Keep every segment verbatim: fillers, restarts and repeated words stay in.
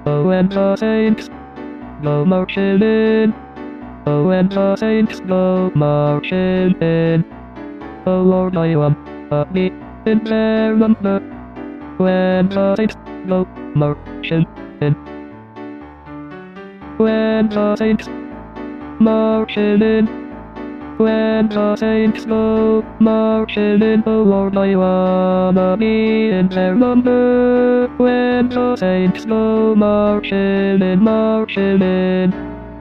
Oh, when the saints go marching in. Oh, when the saints go marching in. Oh Lord, I am happy in their number. When the saints go marching in. When the saints marching in. When the saints go marching in, oh Lord, I wanna be in their number. When the saints go marching in, marching in,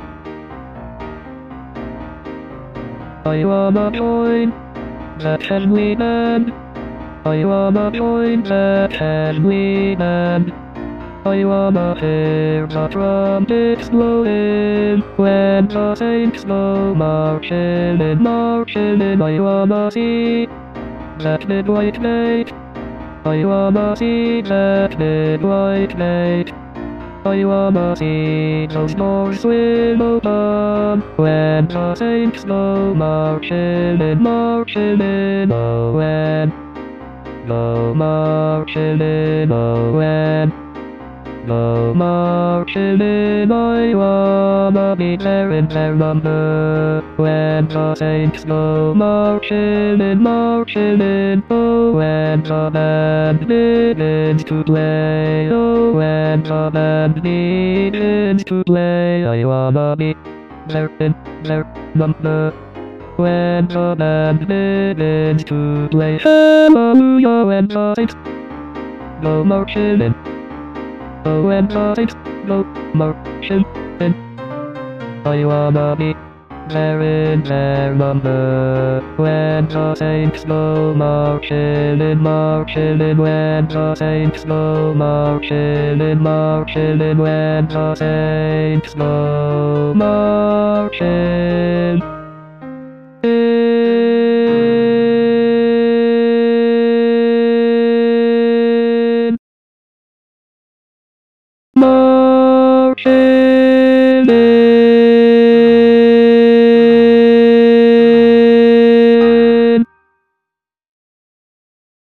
I wanna join that heavenly band. I wanna join that heavenly band. I wanna hear the trumpets blowing when the saints go marching in, marching in. I wanna see that mid-white gate. I wanna see that mid-white gate. I wanna see those doors swing open when the saints go marching in, marching in. Oh, when go marching in, oh, when go marching in, I wanna be there in their number. When the saints go marching in, marching in, oh, when the band begins to play, oh, when the band begins to play, I wanna be there in their number. When the band begins to play, hallelujah, when the saints go marching in. Oh, when the saints go marching in, I wanna be there in their number. When the saints go marching in, marching in, when the saints go marching in, marching in, when the saints go marching